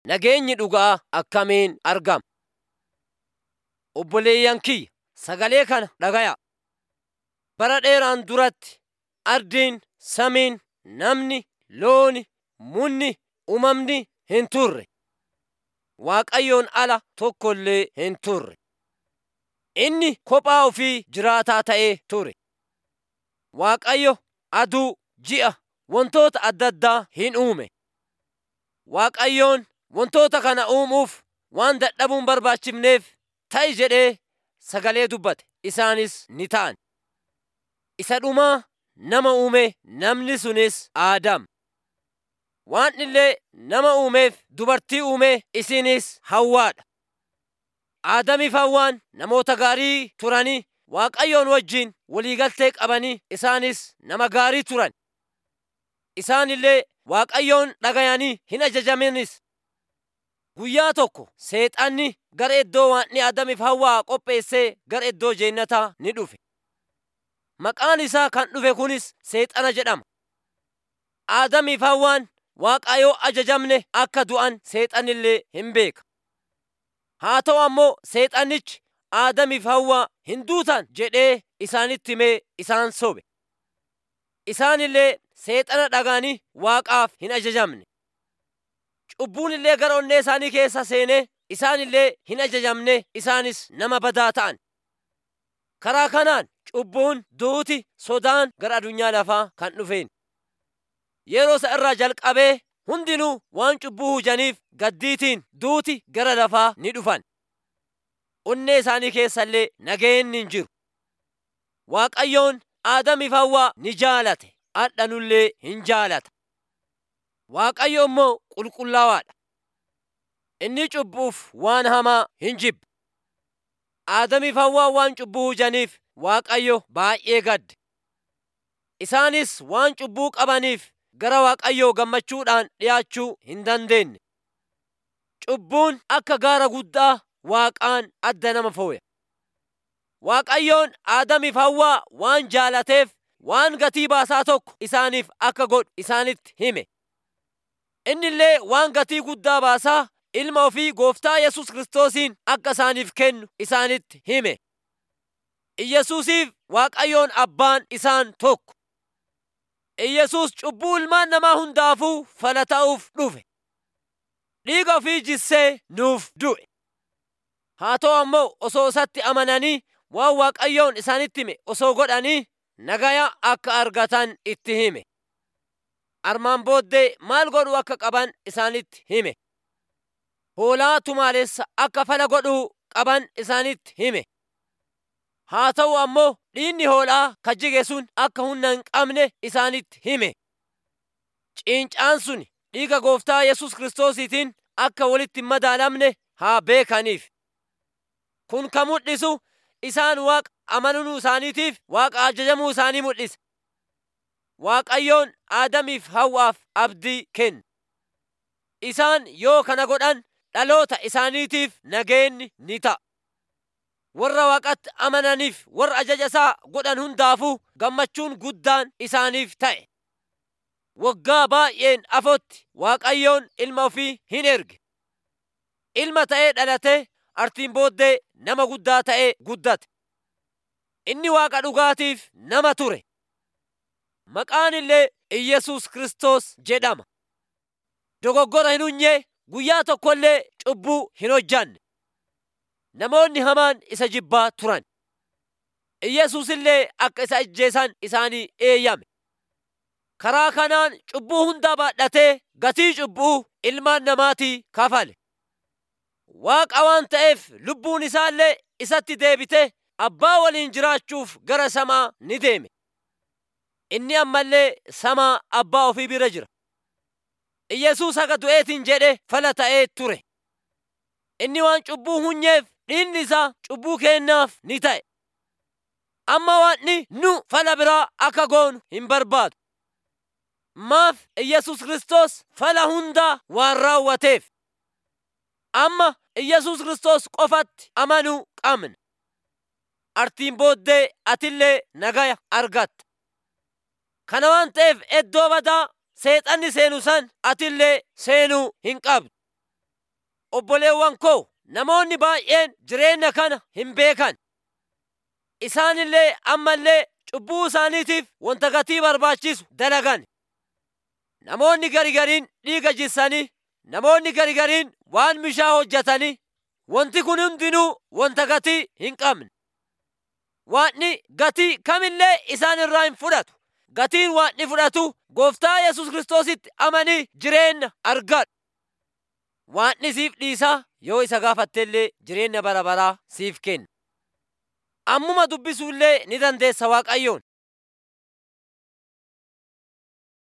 nageenyi dhugaa akkamiin argama? Obboleeyyan kiyya, sagalee kana dhagayaa. Bara dheeraan duratti ardiin, samiin, namni, looni, munni, uumamni hin turre. Waaqayyoon ala tokko illee hin turre. Inni kophaa ofii jiraataa ta'ee ture. Waaqayyo aduu, ji'a, wantoota adda addaa hin uume. Waaqayyoon wantoota kana uumuuf waan dadhabuun barbaachifneef ta'i jedhee sagalee dubbate. Isaanis ni ta'an. Isa dhumaa nama uume, namni sunis Aadaam. Waan illee nama uumeef dubartii uume, isinis Hawwaadha. Aadaamiif Hawwaan namoota gaarii turanii Waaqayyoon wajjin waliigaltee qabanii, isaanis nama gaarii turan. Isaan illee Waaqayyoon dhagayanii hin ajajamanis. Guyyaa tokko Seexanni gara iddoo waan Aadaamiif Hawwaa qopheessee gara iddoo jeennataa ni dhufe. Maqaan isaa kan dhufe kunis Seexana jedhama. Aadaamiif Hawwaan Waaqayyoo ajajamne akka du'an Seexanni illee hin beeka. Haa ta'u ammoo Seexannichi Aadaamiif Hawwaa hin duutan jedhee isaanitti himee isaan sobe. Isaan illee Seexana dhaga'anii Waaqaaf hin ajajamne. Cubbuun illee gara onnee isaanii keessa seenee isaan illee hin ajajamne, isaanis nama badaa ta'an. Karaa kanaan cubbuun, duuti, sodaan gara addunyaa lafaa kan dhufeen. Yeroo isa irraa jalqabee hundinuu waan cubbuu hujaniif gaddiitiin duuti gara lafaa ni dhufan. Onnee isaanii keessa illee nageenyi hin jiru. Waaqayyoon Aadaamiif Hawwaa ni jaalate, har'a nullee hin jaalata. Waaqayyo immoo qulqullaawaadha. Inni cubbuuf waan hamaa hin jibbu. Aadaamiif Hawwaa waan cubbuu hujaniif Waaqayyo baay'ee gadde. Isaanis waan cubbuu qabaniif gara Waaqayyoo gammachuudhaan dhiyaachuu hin dandeenye. Cubbuun akka gaara guddaa Waaqaan adda nama fooya. Waaqayyoon Aadaamiif Hawwaa waan jaalateef waan gatii baasaa tokko isaaniif akka godhu isaanitti hime. Inni illee waan gatii guddaa baasaa ilma ofii Gooftaa Yesuus Kiristoosiin akka isaaniif kennu isaanitti hime. Iyyasuusiif Waaqayyoon Abbaan isaan tokko. Iyyasuus cubbuu ilmaan namaa hundaafuu fala ta'uuf dhufe. Dhiiga ofii jissee nuuf du'e. Haa ta'u ammoo osoo isatti amananii waan Waaqayyoon isaanitti hime osoo godhanii nagaya akka argatan itti hime. Armaan booddee maal godhuu akka qaban isaanitti hime. Hoolaa tumaalessa akka fala godhuu qaban isaanitti hime. Haa ta'u ammoo dhiigni hoolaa kajjige sun akka humna hin qabne isaanitti hime. Ciincaan sun dhiiga Gooftaa Yesuus Kiristoosiitiin akka walitti hin madaalamne haa beekaniif. Kun kan mul'isu isaan Waaqa amanuu isaaniitiif Waaqa ajajamuu isaanii mul'isa. Waaqayyoon Aadaamiif Hawwaaf abdii kenne. Isaan yoo kana godhan dhaloota isaaniitiif nageenyi ni ta'a. Warra Waaqatti amananiif warra ajaja isaa godhan hundaafuu gammachuun guddaan isaaniif ta'e. Waggaa baay'een afootti Waaqayyoon ilma ofii hin erge. Ilma ta'ee dhalatee artiin booddee nama guddaa ta'ee guddate. Inni Waaqa dhugaatiif nama ture. Maqaan illee Iyyasuus Kiristoos jedhama. Dogoggora hin hojjenne, guyyaa tokko illee cubbuu hin hojjanne. Namoonni hamaan isa jibbaa turan. Iyyasuus illee akka isa ajjeesan isaanii eeyyame. Karaa kanaan cubbuu hunda baadhatee gatii cubbuu ilmaan namaatii kafale. Waaqa waan ta'eef lubbuun isaallee isatti deebite abbaa waliin jiraachuuf gara samaa ni deeme. Inni ammallee samaa abbaa ofii bira jira. Iyyasuus haga du'eetiin jedhe fala ta'ee ture. Inni waan cubbuu hunyeef dhiigni isaa cubbuu keennaaf ni ta'e. Amma waan nu fala biraa akka goonu hin barbaadu. Maaf Iyyasuus Kiristoos fala hundaa waan raawwateef. Amma Iyyasuus Kiristoos qofatti amanuu qabna. Artiin booddee atillee nagaya argatta. Kana waan ta'eef iddoo badaa Seexanni seenu san atillee seenuu hin qabdu. obboleewwan koo, namoonni baay'een jireenya kana hin beekan. Isaanillee ammallee cubbuu isaaniitiif wanta gatii barbaachisu dalagan. Namoonni garigariin dhiiga jissanii, namoonni garigariin waan mishaa hojjetanii, wanti kun hundinuu wanta gatii hin qabne. Waanni gatii kamillee isaan irraa hin fudhatu. Gatiin waanni fudhatu Gooftaa Yesuus Kiristoositti amanii jireenya argadhu. Waanni siif dhiisaa yoo isa gaafattellee jireenya bara baraa siif kenna. Ammuma dubbisuullee ni dandeessa Waaqayyoon.